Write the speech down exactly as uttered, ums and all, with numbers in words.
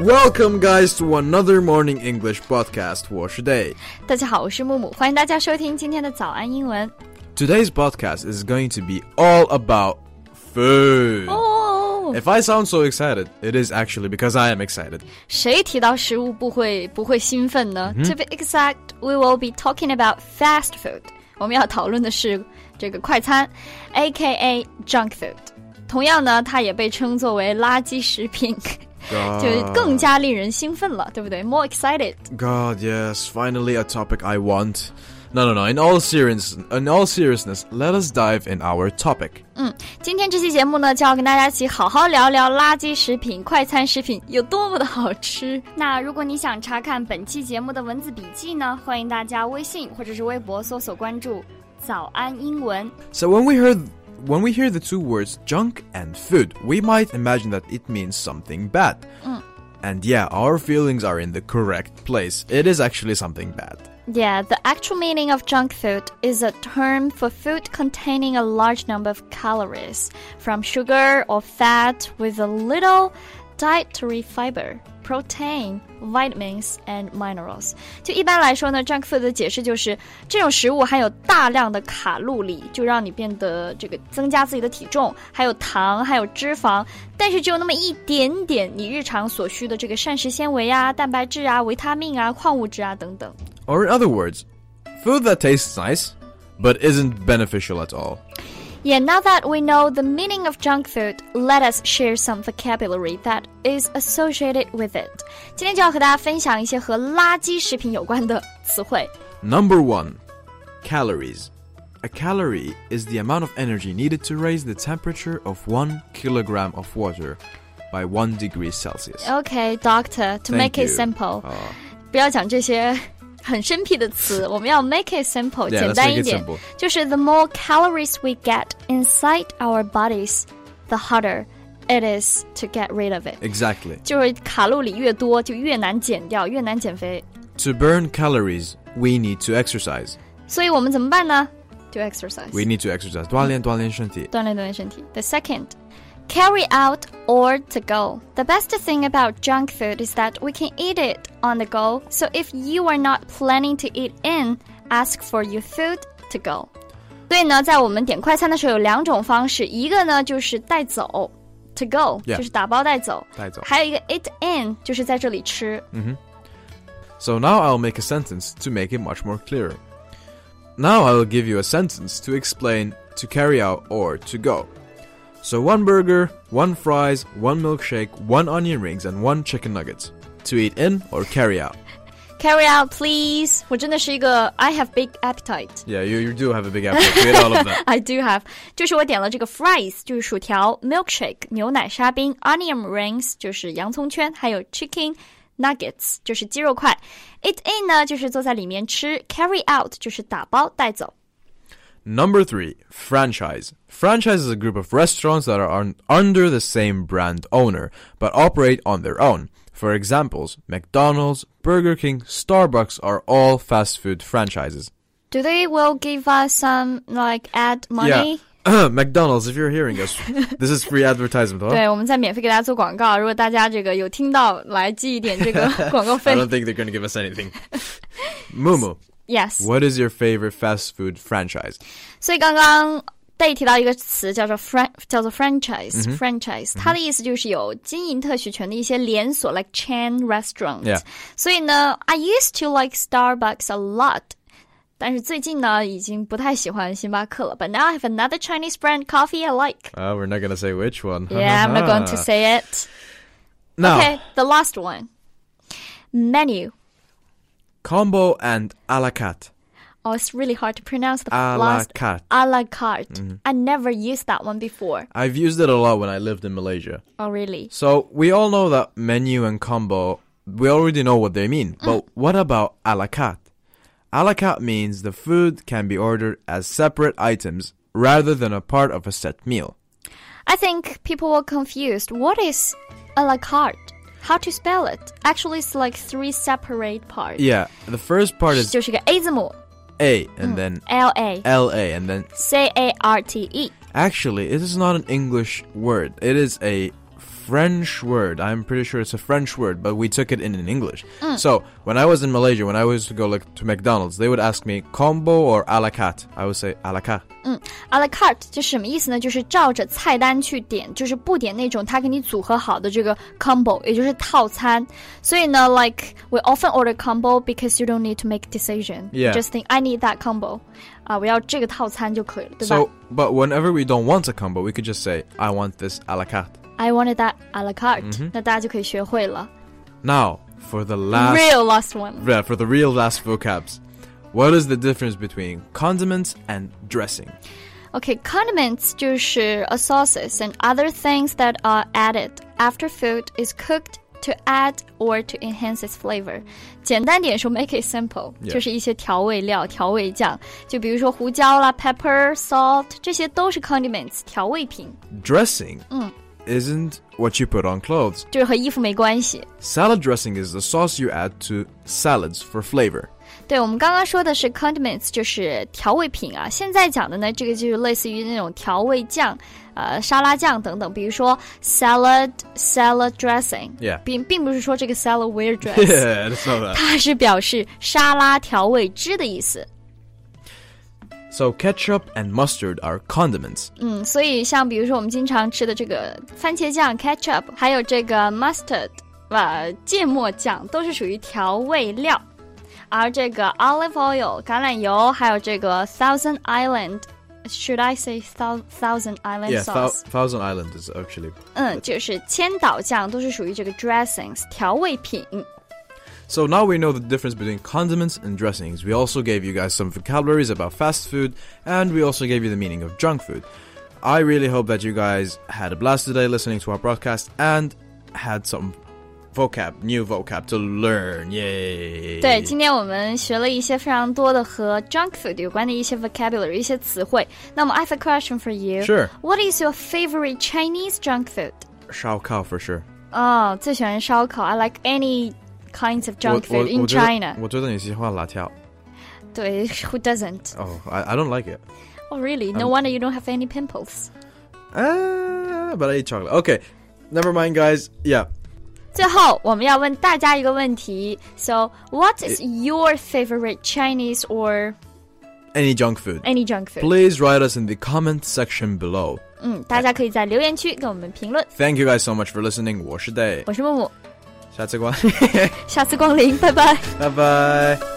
Welcome, guys, to another Morning English podcast. 我是 Day. 大家好，我是木木，欢迎大家收听今天的早安英文。 Today's podcast is going to be all about food. Oh. If I sound so excited, it is actually because I am excited. 谁提到食物不会不会兴奋呢、 mm-hmm. To be exact, we will be talking about fast food. 我们要讨论的是这个快餐 A K A junk food. 同样呢，它也被称作为垃圾食品。就更加令人兴奋了，对不对 ？More excited. God, yes, finally a topic I want. No, no, no. In all serious, in all seriousness, let us dive in our topic. 嗯，今天这期节目呢，就要跟大家一起好好聊聊垃圾食品、快餐食品有多么的好吃。那如果你想查看本期节目的文字笔记呢，欢迎大家微信或者是微博搜索关注“早安英文”。 So when we heard. When we hear the two words junk and food, we might imagine that it means something bad. Mm. And yeah, our feelings are in the correct place. It is actually something bad. Yeah, the actual meaning of junk food is a term for food containing a large number of calories from sugar or fat with a little dietary fiber, protein, vitamins, and minerals. 就一般来说呢 junk food 的解释就是这种食物含有大量的卡路里，就让你变得这个增加自己的体重，还有糖，还有脂肪，但是只有那么一点点你日常所需的这个膳食纤维啊、蛋白质啊、维他命啊、矿物质啊等等。 Or in other words, food that tastes nice, but isn't beneficial at all.Yeah, now that we know the meaning of junk food, let us share some vocabulary that is associated with it. 今天就要和大家分享一些和垃圾食品有关的词汇。 Number one, calories. A calorie is the amount of energy needed to raise the temperature of one kilogram of water by one degree Celsius. Okay, doctor, to Thank make it you. simple. Uh, 不要讲这些很生僻的词，我们要 make it simple， yeah, 简单一点， simple. 就是 the more calories we get inside our bodies, the harder it is to get rid of it. Exactly. 就是卡路里越多，就越难减掉，越难减肥。 To burn calories, we need to exercise. 所以我们怎么办呢？就 exercise. We need to exercise. 锻炼锻炼身体。 锻炼锻炼身体。The second, carry out or to go. The best thing about junk food is that we can eat it on the go. So if you are not planning to eat in, ask for your food to go. 所以呢，在我们点快餐的时候有两种方式，一个呢就是带走 to go， yeah. 就是打包带走， 带走。 还有一个 eat in， 就是在这里吃。 Mm-hmm. So now I'll make a sentence to make it much more clearer. Now I will give you a sentence to explain to carry out or to go.So one burger, one fries, one milkshake, one onion rings, and one chicken nuggets. To eat in or carry out? Carry out, please. 我真的是一个 I have big appetite. Yeah, you, you do have a big appetite to eat all of that. I do have. 就是我点了这个 fries, 就是薯条 milkshake, 牛奶沙冰 onion rings, 就是洋葱圈还有 chicken nuggets, 就是鸡肉块 Eat in 呢就是坐在里面吃 Carry out 就是打包带走。 Number three, franchise. Franchise is a group of restaurants that are un- under the same brand owner, but operate on their own. For examples, McDonald's, Burger King, Starbucks are all fast food franchises. Do they will give us some, like, ad money? Yeah. McDonald's, if you're hearing us, this is free advertisement. Huh? 对，我们在免费给大家做广告，如果大家这个有听到，来记一点这个广告费。 I don't think they're going to give us anything. Mumu.Yes. What is your favorite fast food franchise? 所以刚刚Day提到一个词叫做 fran 叫做 franchise、mm-hmm. franchise、mm-hmm. 它的意思就是有经营特许权的一些连锁 like chain restaurant、yeah. 所以呢 I used to like Starbucks a lot 但是最近呢已经不太喜欢星巴克了 But now I have another Chinese brand coffee I like. Uh, we're not going to say which one. Yeah, I'm not going to say it. Now, okay, the last one. Menu.Combo and a la carte. Oh, it's really hard to pronounce the a last. La carte. A la carte. Mm-hmm. I never used that one before. I've used it a lot when I lived in Malaysia. Oh, really? So we all know that menu and combo, we already know what they mean. Mm. But what about a la carte? A la carte means the food can be ordered as separate items rather than a part of a set meal. I think people were confused. What is a la carte?How to spell it? Actually, it's like three separate parts. Yeah, the first part is 就是个 A 字母 A and、嗯、then L A L A and then C A R T E. Actually, it is not an English word. It is a French word. I'm pretty sure it's a French word, but we took it in in English. Mm. So when I was in Malaysia, when I was to go like to McDonald's, they would ask me combo or a la carte. I would say a la carte. 嗯 ，a la carte 就什么意思呢？就是照着菜单去点，就是不点那种他给你组合好的这个 combo， 也就是套餐。所以呢 ，like we often order combo because you don't need to make a decision. Yeah. You just think I need that combo. 啊，我要这个套餐就可以了，对吧 So, but whenever we don't want a combo, we could just say I want this a la carte. I wanted that a la carte、 嗯、 那大家就可以学会了。 Now for the last real last one. Yeah, for the real last vocabs. What is the difference between condiments and dressing? Okay, condiments 就是 a sauces and other things that are added after food is cooked to add or to enhance its flavor. 简单点说 make it simple、yeah. 就是一些调味料调味酱，就比如说胡椒啦 pepper, salt 这些都是 condiments 调味品。 Dressing 嗯 isn't what you put on clothes. 就是和衣服没关系。 Salad dressing is the sauce you add to salads for flavor. 对，我们刚刚说的是 condiments 就是调味品啊，现在讲的呢这个就是类似于那种调味酱呃沙拉酱等等，比如说 salad salad dressing、 yeah. 并并不是说这个 salad weird dress yeah, that's not that. 它是表示沙拉调味汁的意思。 So ketchup and mustard are condiments. 嗯，所以像比如说我们经常吃的这个番茄酱 ketchup 还有这个 mustard 呃芥末酱都是属于调味料，而这个 olive oil 橄榄油还有这个 Thousand Island Should I say thou Thousand Island yeah, sauce? Yeah, Thousand Island is actually. 嗯，就是千岛酱都是属于这个 dressings 调味品。 So now we know the difference between condiments and dressings. We also gave you guys some vocabularies about fast food, and we also gave you the meaning of junk food. I really hope that you guys had a blast today listening to our broadcast and had some vocab, new vocab to learn. Yay! 对，今天我们学了一些非常多的和 junk food 有关的一些 vocabulary 一些词汇。那么 I have a question for you. Sure. What is your favorite Chinese junk food? 烧烤 for sure. 哦，最喜欢烧烤 I like any kinds of junk food in 我, 我, 我 China. 我觉得你喜欢辣条。 对 who doesn't? Oh, I, I don't like it. Oh, really? No wonder you don't have any pimples. Uh, but I eat chocolate. Okay, never mind, guys. Yeah. 最后我们要问大家一个问题 So, what is your favorite Chinese or any junk food? Any junk food. Please write us in the comment section below. 嗯，大家可以在留言区跟我们评论。 Thank you guys so much for listening. 我是 Day. 我是木木。 下次光下次光临，拜拜。 拜拜。